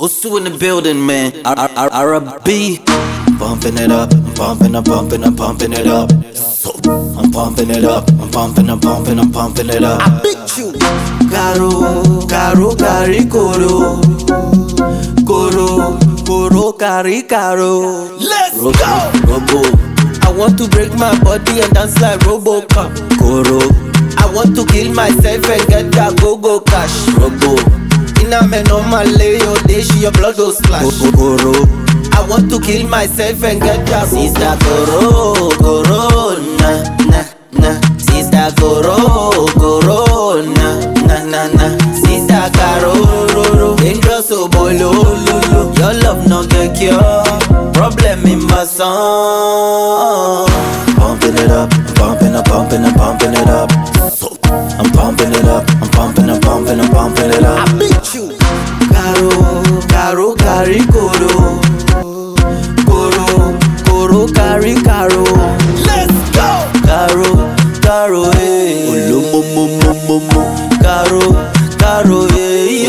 Usu in the building, man. R&B. Pumping it up, I'm pumping it up. I'm pumping it up, I'm pumping it up. I beat you. Caro, cari, coro. Coro, cari, caro. Let's go. Robo. I want to break my body and dance like Robocop. Coro. I want to kill myself and get that go-go cash. Robo. Inna me normal lay your day, your blood will splash. Coro. I want to kill myself and get that Sister Coro, na. Sister Coro, na. Sister Caro, dangerous oh boy, lo. Your love no get cure, problem in my song. Pumping it up, I'm pumping it up. I'm pumping it up, I'm pumping it up. I beat you. Caro, cari, coro. Coro, cari, caro. Let's go. Caro, eh. Caro, eh.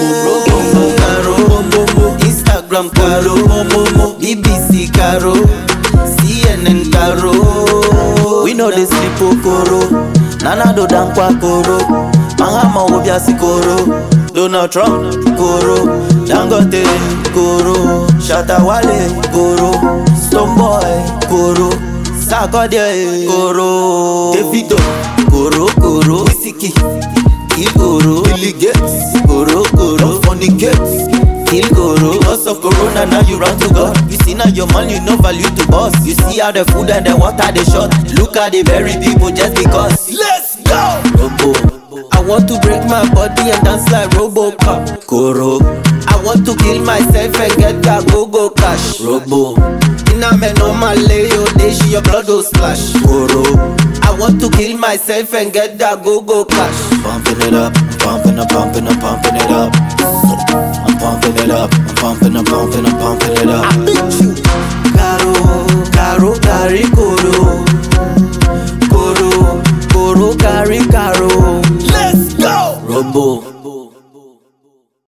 Caro, Instagram, Caro. BBC, Caro. CNN, Caro. We know this people, Coro. Nana do dankwa, Coro. Mahama obiasi, Coro. Donald Trump, Coro. Dangote, Coro. Shatta Wale, Coro. Stonebwoy, Coro. Sarkodie, Coro. Davido, Coro. Wizkid, kill Coro. Billy Gates, Coro. Funny Gates, kill Coro. Because of Corona, now you run to God. You see now your money, no value to boss. You see how the food and the water they short. Look at the very people just because. Let's go. Robo. I want to break my body and dance like Robocop. Coro. I want to kill myself and get that go-go cash. Robo. Inna me normal lay your day, your blood will splash. Coro. I want to kill myself and get that go-go cash. Pumping it up, I'm pumping it up. I'm pumping it up, I'm pumping it up. I beat